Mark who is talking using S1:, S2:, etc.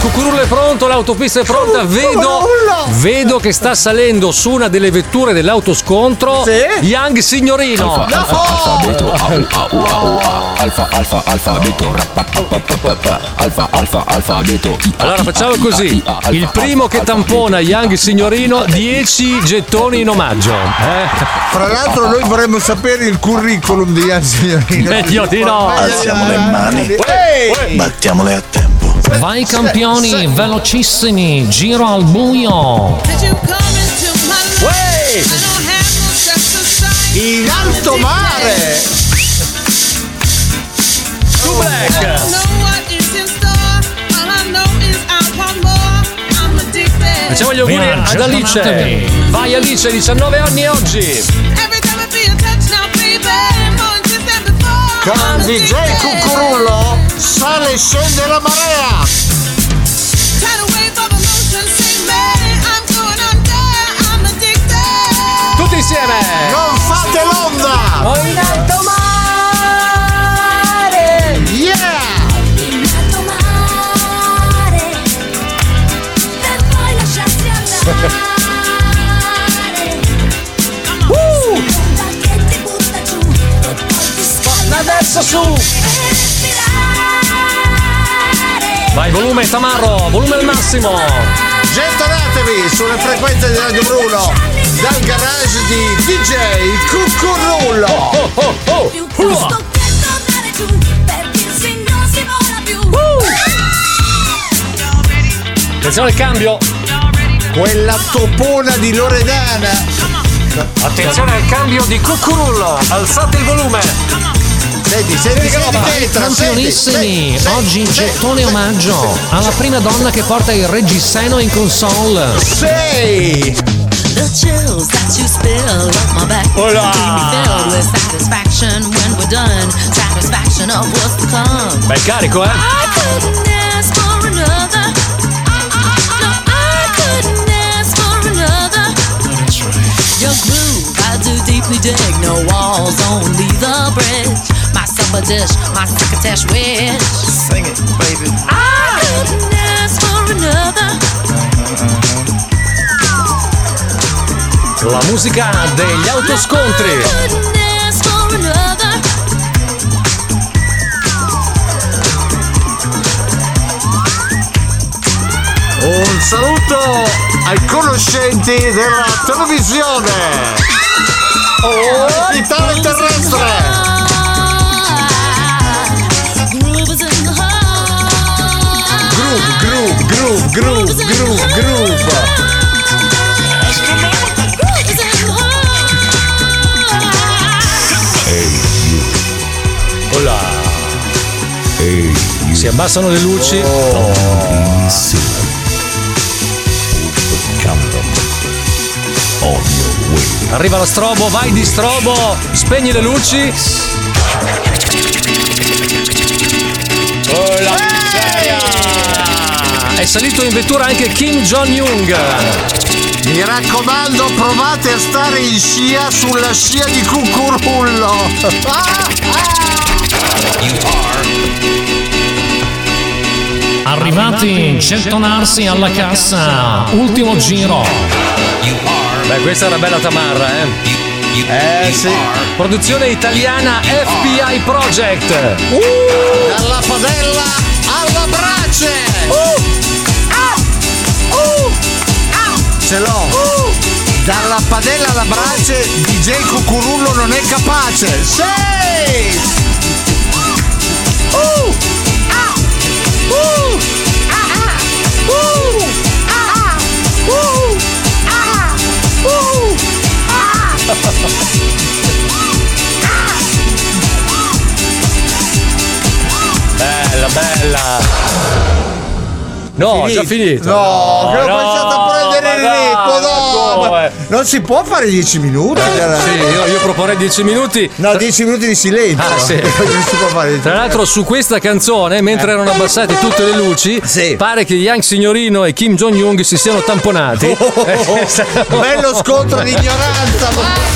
S1: Cucurullo è pronto, l'autopista è pronta. Vedo che sta salendo su una delle vetture dell'autoscontro.
S2: Sì?
S1: Young Signorino.
S3: Alfabeto.
S1: Allora facciamo così: il primo che tampona Young Signorino 10 gettoni in omaggio.
S2: Fra l'altro noi vorremmo sapere il curriculum di Young Signorino.
S1: Meglio di no.
S3: Alziamo le mani. Battiamole a tempo.
S1: Vai campioni, velocissimi, giro al buio.
S2: In alto mare.
S1: Two Black. Facciamo gli auguri ad Alice. Vai Alice, 19 anni oggi.
S2: Con DJ Cucurullo sale e scende la marea.
S1: Tutti insieme.
S2: Non fate l'onda.
S1: Oh, in alto mare.
S2: Yeah.
S4: In alto mare, per poi lasciarsi andare. Che ti butta giù e poi ti scaglia
S1: Adesso su.
S4: per respirare.
S1: Vai volume Tamarro, volume al massimo.
S2: Gettonatevi sulle frequenze di Radio Bruno dal garage di DJ Cucurullo.
S4: Più gusto che tornare giù, per dirsi non si vola più.
S1: Attenzione al cambio.
S2: Quella topona di Loredana.
S1: Attenzione al cambio di Cucurullo. Alzate il volume.
S2: Senti dentro.
S5: Campionissimi, oggi gettone omaggio alla prima donna che porta il reggiseno in console.
S2: Sei.
S6: The chills that you spill up my back
S1: Hola.
S6: keep me filled with satisfaction when we're done. Satisfaction of what's to come.
S1: Bel carico,
S6: I couldn't ask for another. No, I couldn't ask for another. Your groove, I do deeply dig. No walls, only the bridge. My supper dish, my crocketesh wish.
S3: Sing it, baby.
S6: I couldn't ask for another.
S1: La musica degli autoscontri.
S6: I couldn't ask for another.
S2: Un saluto ai conoscenti della televisione. L'Italia terrestre. Groove.
S1: Hola. Si abbassano le luci. Arriva lo strobo, vai di strobo, spegni le luci. Oh la miseria! È salito in vettura anche Kim Jong-un.
S2: Mi raccomando, provate a stare in scia sulla scia di Cucurullo.
S5: Arrivati, gettonarsi alla cassa. Ultimo giro.
S1: Beh, questa era bella tamarra,
S2: Sì.
S1: Produzione italiana FBI Project.
S2: Dalla padella alla brace. Ce l'ho. Dalla padella alla brace, DJ Cucurullo non è capace. Sì.
S1: Bella. No, già finito.
S2: No, che ho pensato a prendere il ritmo. No,
S1: come?
S2: non si può fare 10 minuti.
S1: Sì, io proporrei 10 minuti.
S2: No, 10 minuti di silenzio.
S1: Ah, sì.
S2: Non si può fare.
S1: Tra l'altro su questa canzone, mentre erano abbassate tutte le luci,
S2: Sì.
S1: pare che Young Signorino e Kim Jong-un si siano tamponati.
S2: Bello scontro di ignoranza.